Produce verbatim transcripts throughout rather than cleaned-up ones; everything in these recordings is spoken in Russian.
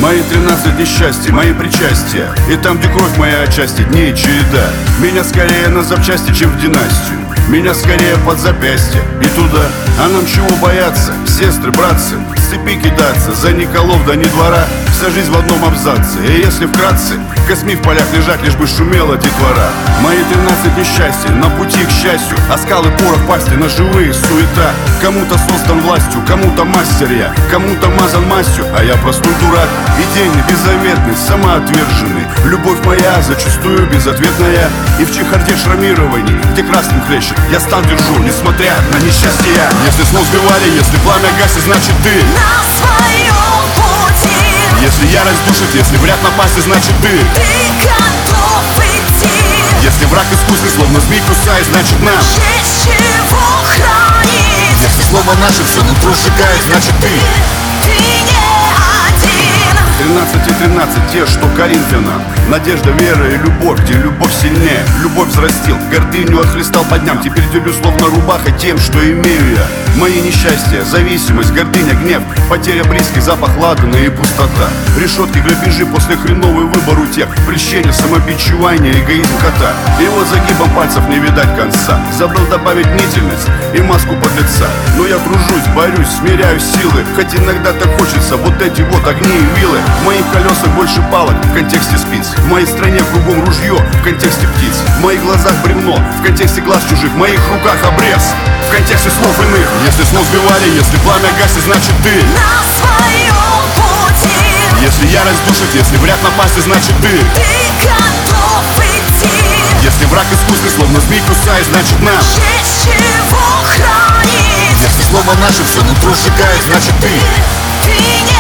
Мои тринадцать несчастий, мои причастия. И там, где кровь моя отчасти, дней череда. Меня скорее на запчасти, чем в династию. Меня скорее под запястье и туда. А нам чего бояться, сестры, братцы? С цепи кидаться, за Николов да не двора. Вся жизнь в одном абзаце. И если вкратце, косми в полях лежать, лишь бы шумела детвора. Мои тринадцать несчастья на пути к счастью. А скалы порох пасти, ножевые суета. Кому-то создан властью, кому-то мастер я, кому-то мазан мастью, а я простой дурак. Идейный, беззаветный, самоотверженный. Любовь моя зачастую безответная. И в чехарде шрамирований, где красным хлещет, я стан держу, несмотря на несчастье. Если снов сбивали, если пламя гасит, значит ты на своем пути. Если ярость душит, если вряд напасть, значит ты Ты готов идти. Если враг искусный, словно змей кусает, значит нам есть чего хранить. Если слово наше все нутро сжигает, значит ты Ты не один. Тринадцать и тринадцать, те, что Коринфянам. Надежда, вера и любовь, где любовь сильнее. Любовь взрастил, гордыню отхлестал по дням. Теперь делю словно рубаха тем, что имею я. Мои несчастья, зависимость, гордыня, гнев, потеря близких, запах ладана и пустота. Решетки, грабежи, после хреновый выбор у тех. Прещение, самобичевание, эгоизм кота. И вот загибом пальцев не видать конца. Забыл добавить мнительность и маску подлеца. Но я тружусь, борюсь, смиряю силы. Хоть иногда так хочется, вот эти вот огни и вилы. В моих колесах больше палок в контексте спиц. В моей стране кругом ружье в контексте птиц. В моих глазах бревно в контексте глаз чужих. В моих руках обрез в контексте слов иных. Если снов сбивали, если пламя гасит, значит ты на своем пути. Если ярость душит, если вряд напасть, значит ты Ты готов идти. Если враг искусный, словно змей кусает, значит нам есть чего хранить. Если слово наше все нутро сжигает, значит ты Ты не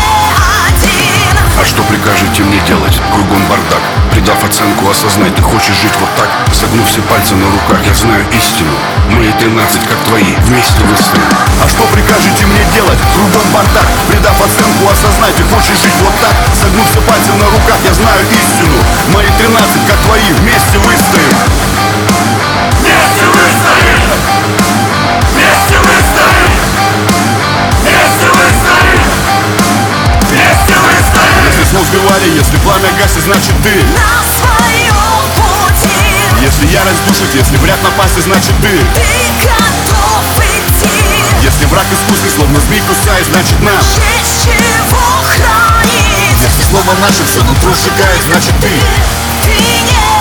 один. А что прикажете мне делать? Кругом бардак. Придав оценку, осознай, ты хочешь жить вот так. Согнув все пальцы на руках, я знаю истину. Мои тринадцать, как твои, вместе выстоим. А что прикажете мне делать? Кругом бардак. Придав оценку, осознай, ты хочешь жить вот так. Согнув все пальцы на руках, я знаю истину. Мои тринадцать, как твои, вместе выстоим. Вместе выстоим! Вместе выстоим! Вместе выстоим! Вместе выстоим! Если снов сбивали, если пламя гасит, значит ты На своем пути. Если ярость душит, если вряд напасть, значит ты Ты готов идти. Если враг искусный, словно змей кусает, значит нам есть чего хранить. Если слово наше все нутро сжигает, значит ты Ты не